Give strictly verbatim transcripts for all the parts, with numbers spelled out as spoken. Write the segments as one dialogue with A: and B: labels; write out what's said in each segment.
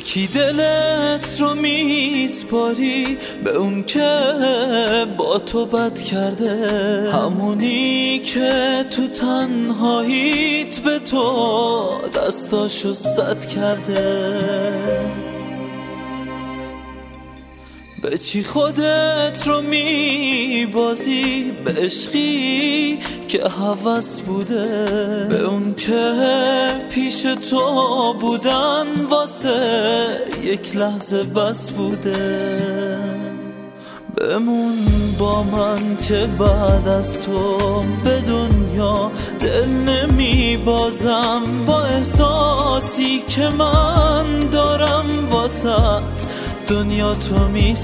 A: کی دلت رو میسپاری به اون که با تو بد کرده، همونی که تو تنهاییت به تو دستاشو سد کرده. به چی خودت رو میبازی؟ به عشقی که هوس بوده، به اون که پیش تو بودن واسه یک لحظه بس بوده. بمون با من که بعد از تو به دنیا دل نمیبازم، با احساسی که من دارم واسه دنیا تو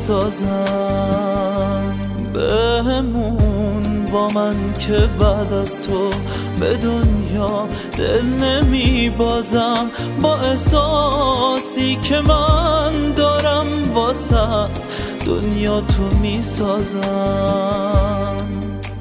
A: میسازم. بمون با من که بعد از تو به دنیا دل نمیبازم، با احساسی که من دارم واسه دنیا تو میسازم.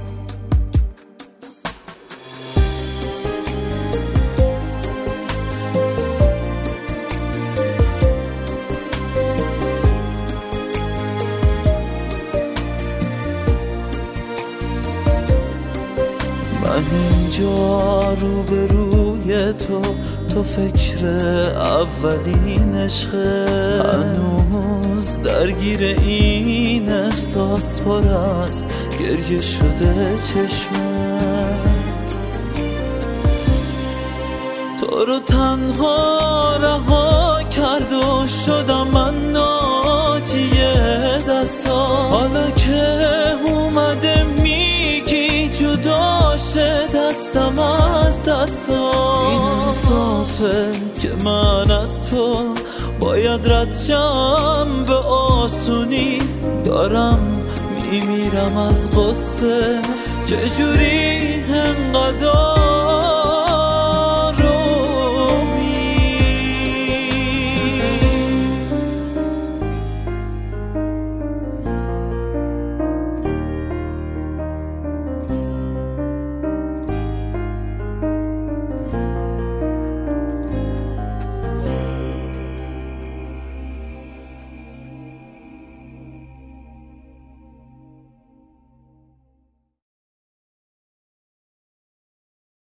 A: من اینجا رو به روی تو، تو فکر اولین عشقه، هنوز درگیر این احساس پر از گریه شده چشمت. تو رو تنها رها کرد و شدم من ناجی دستا، حالا که اومده میگی جدا شه دستم از دستا. این انصافه که من از تو باید رد شم به آسونی، دارم میمیرم از غصه چجوری انقدر